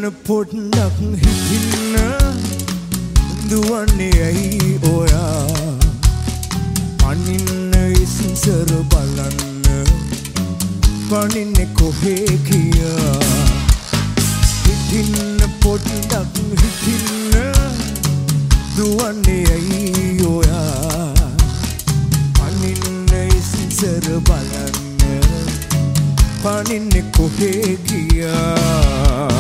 පොඩ්ඩක් හිතින්න දුවන්නේ ඇයි ඔයා අනින්න ඉස්සර බලන්න පනින්නේ කොහේ කියා හිතින්න පොඩ්ඩක් හිතින්න දුවන්නේ ඇයි ඔයා අනින්න ඉස්සර බලන්න පනින්නේ කොහේ කියා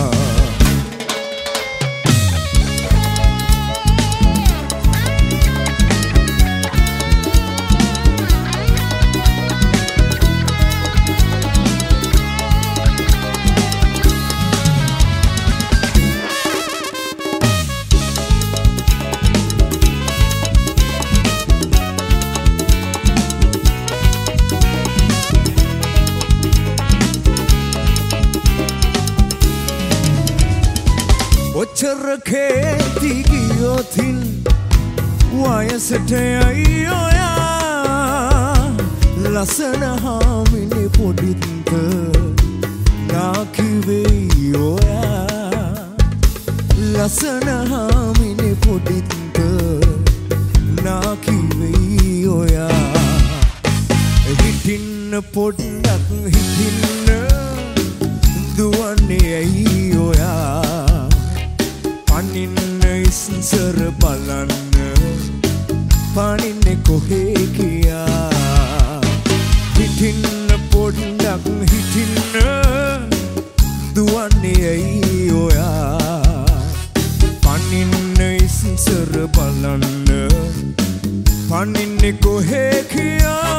ඔච්චර කේති ගියොතින් වයසට යයි ඔයා ලස්සන හාමිනේ පොඩිත් නාකිවෙයි ඔයා ලස්සන හාමිනේ පොඩිත් නාකිවෙයි ඔයා හිටින්න පොඩ්ඩක් හිටින්න දුවන්නේ ඇයි ඔයා පනින්න ඉස්සර බලන්න පනින්නේ කොහේ කියා හිටින්න පොඩ්ඩක් හිටින්න දුවන්නේ ඇයි ඔයා පනින්න ඉස්සර බලන්න පනින්නේ කොහේ කියා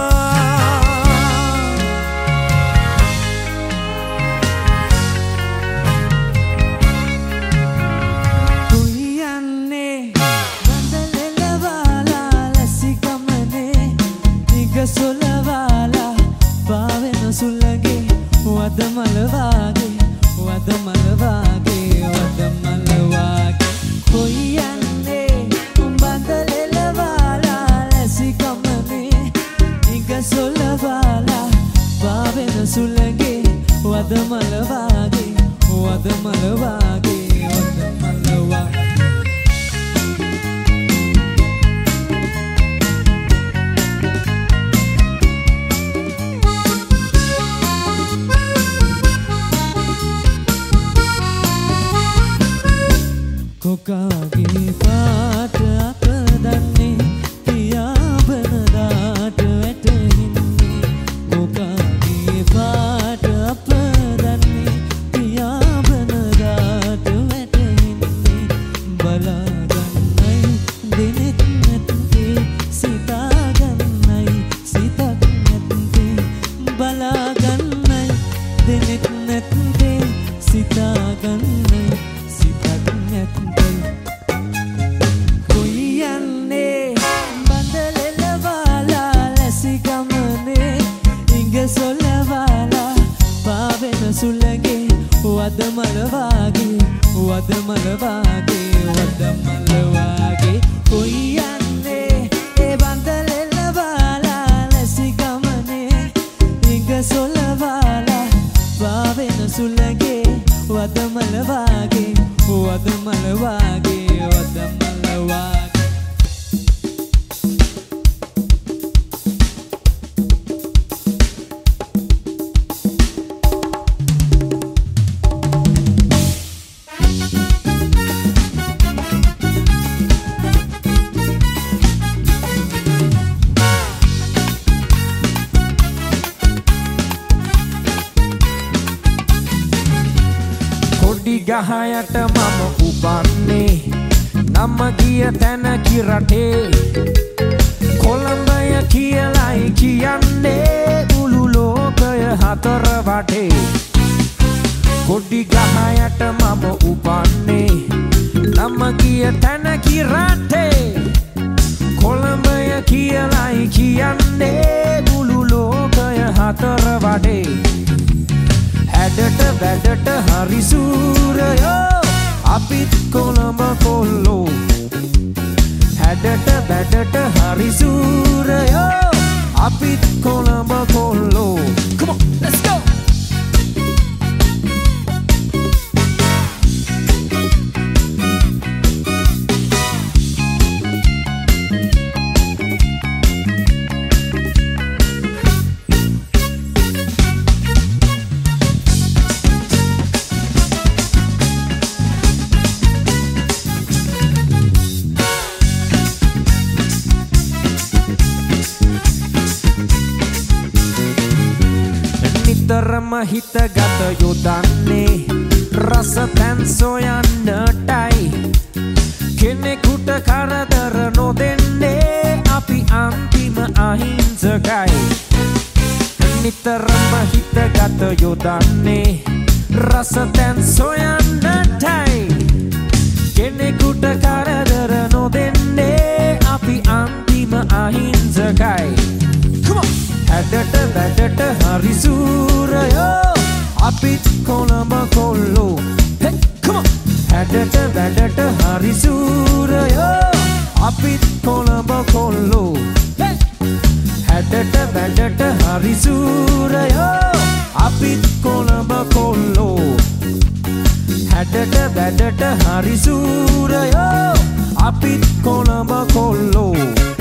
සොලවාලා පාවෙන සුල්ලගේ වදමල වාගේ වදමල වාගේ වදමල වාගේ කොයි යන්නේ උඹඳලෙලවාලා ලැසි ගමනේ නිග සොලවාලා පාවෙන සුල්ලගේ වදමල වාගේ වදමල වාගේ වදමල වාගේ කොකාගේ පාට අප දන්නේ පියාඹන දාට වැටෙන්නේ කොකාගේ පාට අප දන්නේ පියාඹන දාට වැටෙන්නේ බලාගන්නයි දිනෙත් නැත්තේ සිතාගන්නයි සිතක් නැත්තේ බලාගන්නයි දිනෙත් නැත්තේ සිතාගන්නයි සිතක් නැත්තේ සොලවාලා පාවෙන සුල්ලගේ වදමල වාගේ වදමල වාගේ වදමල වාගේ කොයි යන්නේ ඒ බන්දලෙලවාලා ලැසි ගමනේ ඉඟ සොලවාලා පාවෙන සුල්ලගේ වදමල වාගේ වදමල වාගේ වදමල වාගේ ගහයට මම උපන්නේ නම ගිය තැන කිරටේ කොළඹය කියලයි කියන්නේ මුළු ලෝකය හතර වටේ කොඩි ගහයට මම උපන්නේ නම ගිය තැන කිරටේ කොළඹය කියලයි කියන්නේ මුළු ලෝකය හතර වටේ හැඩට වැඩට හරි සූරයෝ අපිත් කොළඹ කොල්ලෝ හැඩට වැඩට හරි සූරයෝ අපිත් කොළඹ කොල්ලෝ Come on, let's go! හිතගත යොදන්නේ රස තැන් සොයන්නටයි කෙනෙකුට කරදර නොදෙන්නේ අපි අන්තිම අහිංසකයි නිතරම හිතගත යොදන්නේ රස තැන් සොයන්නටයි කෙනෙකුට කරදර නොදෙන්නේ අපි අන්තිම අහිංසකයි හැඩට වැඩට හරි සූරයෝ අපිත් කොළඹ කොල්ලෝ හැඩට වැඩට හරි සූරයෝ අපිත් කොළඹ කොල්ලෝ හැඩට වැඩට හරි සූරයෝ අපිත් කොළඹ කොල්ලෝ හැඩට වැඩට හරි සූරයෝ අපිත් කොළඹ කොල්ලෝ